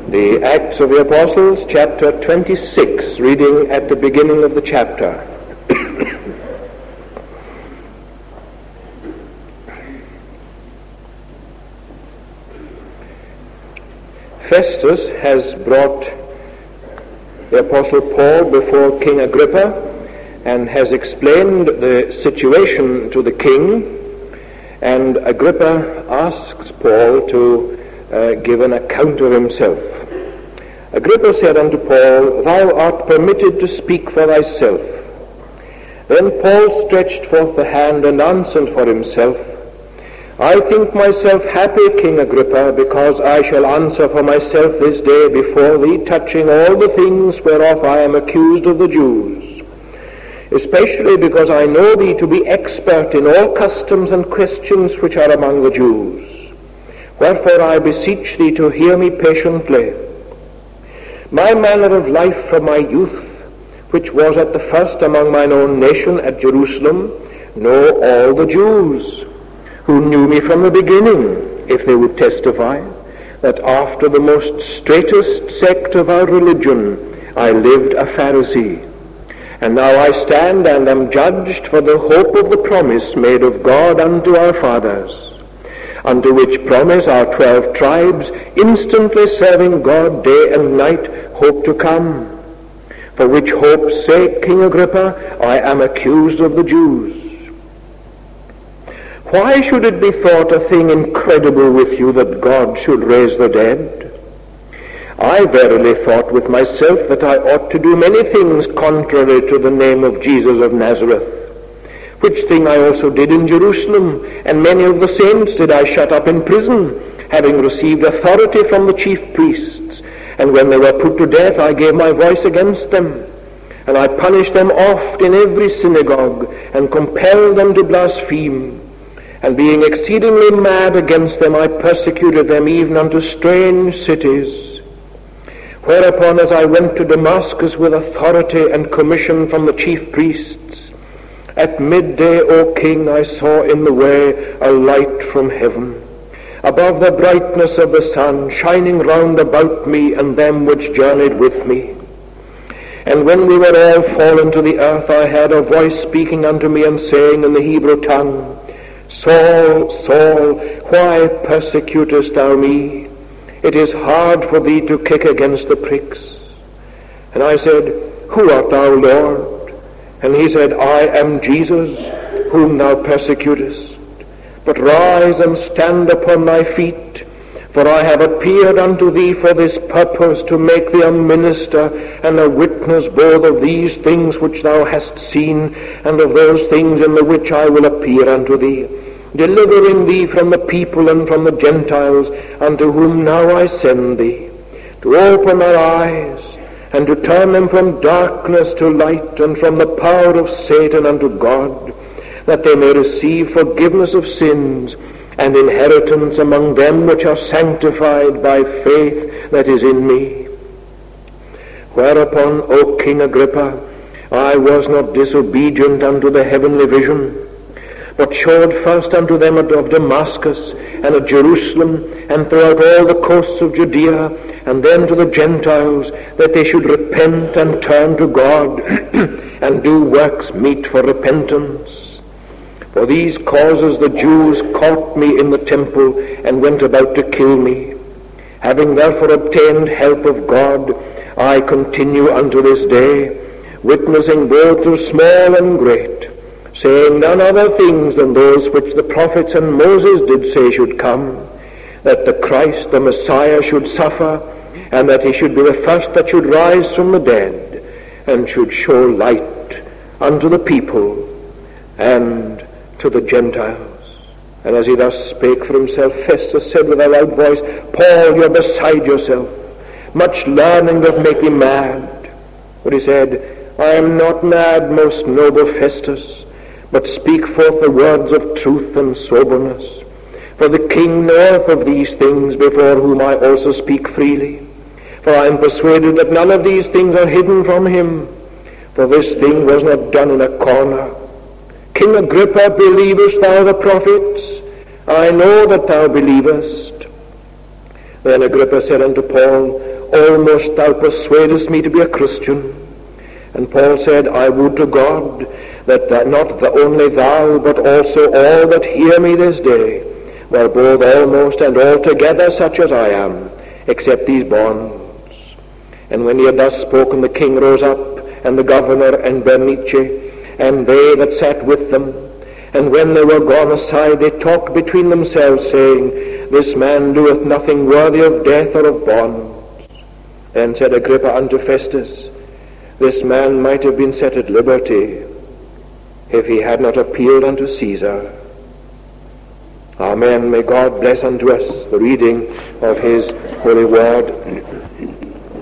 The Acts of the Apostles, chapter 26, reading at the beginning of the chapter. Festus has brought the Apostle Paul before King Agrippa and has explained the situation to the king, and Agrippa asks Paul to give an account of himself. Agrippa said unto Paul, Thou art permitted to speak for thyself. Then Paul stretched forth the hand and answered for himself, I think myself happy, King Agrippa, because I shall answer for myself this day before thee, touching all the things whereof I am accused of the Jews, especially because I know thee to be expert in all customs and questions which are among the Jews. Wherefore I beseech thee to hear me patiently. My manner of life from my youth, which was at the first among mine own nation at Jerusalem, know all the Jews, who knew me from the beginning, if they would testify, that after the most straitest sect of our religion I lived a Pharisee. And now I stand and am judged for the hope of the promise made of God unto our fathers, unto which promise our 12 tribes, instantly serving God day and night, hope to come. For which hope's sake, King Agrippa, I am accused of the Jews. Why should it be thought a thing incredible with you that God should raise the dead? I verily thought with myself that I ought to do many things contrary to the name of Jesus of Nazareth, which thing I also did in Jerusalem, and many of the saints did I shut up in prison, having received authority from the chief priests. And when they were put to death, I gave my voice against them. And I punished them oft in every synagogue, and compelled them to blaspheme. And being exceedingly mad against them, I persecuted them even unto strange cities. Whereupon, as I went to Damascus with authority and commission from the chief priests, at midday, O king, I saw in the way a light from heaven, above the brightness of the sun, shining round about me and them which journeyed with me. And when we were all fallen to the earth, I heard a voice speaking unto me and saying in the Hebrew tongue, Saul, Saul, why persecutest thou me? It is hard for thee to kick against the pricks. And I said, Who art thou, Lord? And he said, I am Jesus, whom thou persecutest. But rise and stand upon thy feet, for I have appeared unto thee for this purpose, to make thee a minister and a witness both of these things which thou hast seen, and of those things in the which I will appear unto thee, delivering thee from the people and from the Gentiles, unto whom now I send thee, to open their eyes, and to turn them from darkness to light, and from the power of Satan unto God, that they may receive forgiveness of sins, and inheritance among them which are sanctified by faith that is in me. Whereupon, O King Agrippa, I was not disobedient unto the heavenly vision, but showed first unto them of Damascus and of Jerusalem, and throughout all the coasts of Judea, and then to the Gentiles, that they should repent and turn to God, and do works meet for repentance. For these causes the Jews caught me in the temple, and went about to kill me. Having therefore obtained help of God, I continue unto this day, witnessing both to small and great, saying none other things than those which the prophets and Moses did say should come, that the Christ, the Messiah, should suffer, and that he should be the first that should rise from the dead, and should show light unto the people and to the Gentiles. And as he thus spake for himself, Festus said with a loud voice, Paul, you're beside yourself. Much learning doth make thee mad. But he said, I am not mad, most noble Festus, but speak forth the words of truth and soberness. For the king knoweth of these things, before whom I also speak freely. For I am persuaded that none of these things are hidden from him, for this thing was not done in a corner. King Agrippa, believest thou the prophets? I know that thou believest. Then Agrippa said unto Paul, almost thou persuadest me to be a Christian. And Paul said, I would to God that not only thou, but also all that hear me this day, were both almost and altogether such as I am, except these bonds. And when he had thus spoken, the king rose up, and the governor, and Bernice, and they that sat with them. And when they were gone aside, they talked between themselves, saying, This man doeth nothing worthy of death or of bonds. Then said Agrippa unto Festus, This man might have been set at liberty, if he had not appealed unto Caesar. Amen. May God bless unto us the reading of his holy word.